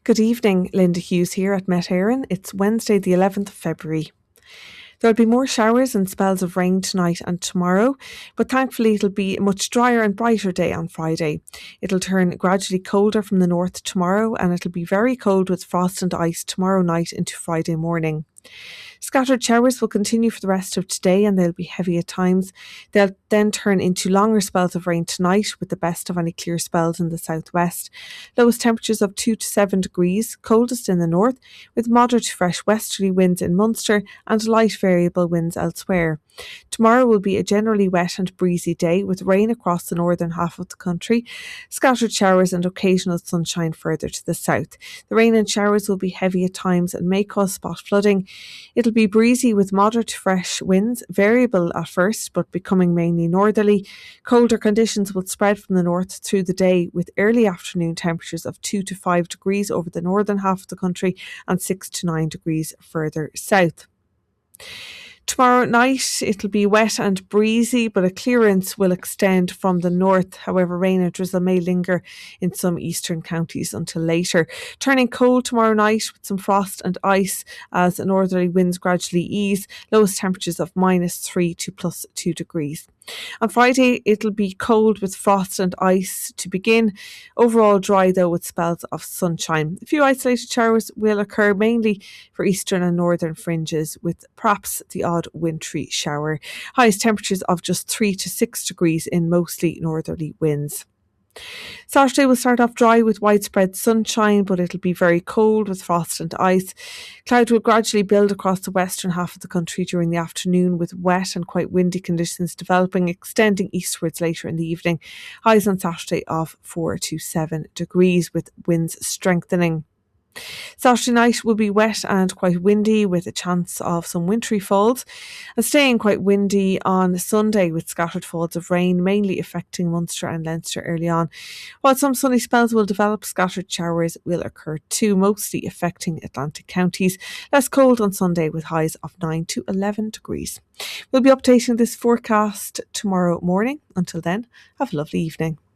Good evening, Linda Hughes here at Met Éireann. It's Wednesday, the 11th of February. There'll be more showers and spells of rain tonight and tomorrow, but thankfully it'll be a much drier and brighter day on Friday. It'll turn gradually colder from the north tomorrow, and it'll be very cold with frost and ice tomorrow night into Friday morning. Scattered showers will continue for the rest of today and they'll be heavy at times. They'll then turn into longer spells of rain tonight with the best of any clear spells in the southwest. Lowest temperatures of 2 to 7 degrees, coldest in the north, with moderate to fresh westerly winds in Munster and light variable winds elsewhere. Tomorrow will be a generally wet and breezy day with rain across the northern half of the country, scattered showers and occasional sunshine further to the south. The rain and showers will be heavy at times and may cause spot flooding. It'll be breezy with moderate to fresh winds, variable at first but becoming mainly northerly. Colder conditions will spread from the north through the day with early afternoon temperatures of 2 to 5 degrees over the northern half of the country and 6 to 9 degrees further south. Tomorrow night it'll be wet and breezy, but a clearance will extend from the north. However, rain and drizzle may linger in some eastern counties until later. Turning cold tomorrow night with some frost and ice as northerly winds gradually ease. Lowest temperatures of -3 to +2 degrees. On Friday, it'll be cold with frost and ice to begin. Overall dry though with spells of sunshine. A few isolated showers will occur mainly for eastern and northern fringes with perhaps the odd wintry shower. Highest temperatures of just 3 to 6 degrees in mostly northerly winds. Saturday will start off dry with widespread sunshine, but it'll be very cold with frost and ice. Cloud will gradually build across the western half of the country during the afternoon, with wet and quite windy conditions developing, extending eastwards later in the evening. Highs on Saturday of 4 to 7 degrees, with winds strengthening. Saturday night will be wet and quite windy with a chance of some wintry falls, and staying quite windy on Sunday with scattered falls of rain mainly affecting Munster and Leinster early on. While some sunny spells will develop, scattered showers will occur too, mostly affecting Atlantic counties. Less cold on Sunday with highs of 9 to 11 degrees. We'll be updating this forecast tomorrow morning. Until then, have a lovely evening.